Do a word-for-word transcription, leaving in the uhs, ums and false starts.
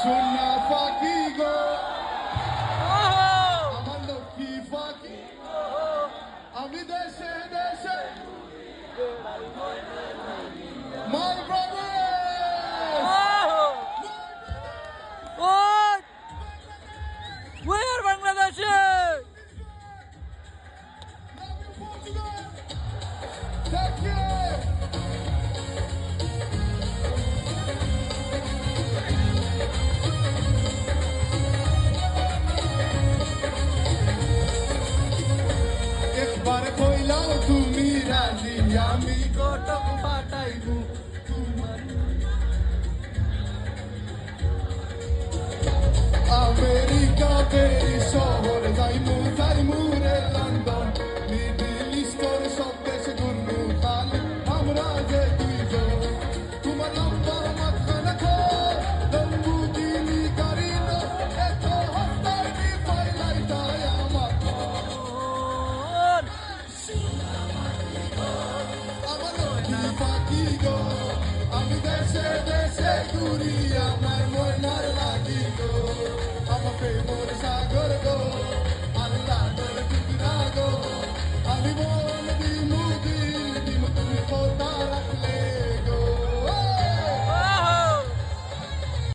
সোনা ফাঁকি গো আমার লক্ষ্মী ফাঁকি আমি দেশে দেশে My brothers! What? Where Bangladesh? Thank you! একবার কইলাম তুমি রাজি আমি কটক পাঠাইবু আমেরিকা পেরি শহর যাইমু যাইমু রে লন্ডন মিডিল ইস্টর সব দেশে ঘুরমু খালি আমরা যে দুইজন তোমার লম্বার মাঝখানে খো লম্বু দিলি গাড়ি না এত হস্তার কি পাইলাই তাই আমার আমার লক্ষ্মী পাখি গো আমি দেশে দেশে ঘুরি আমার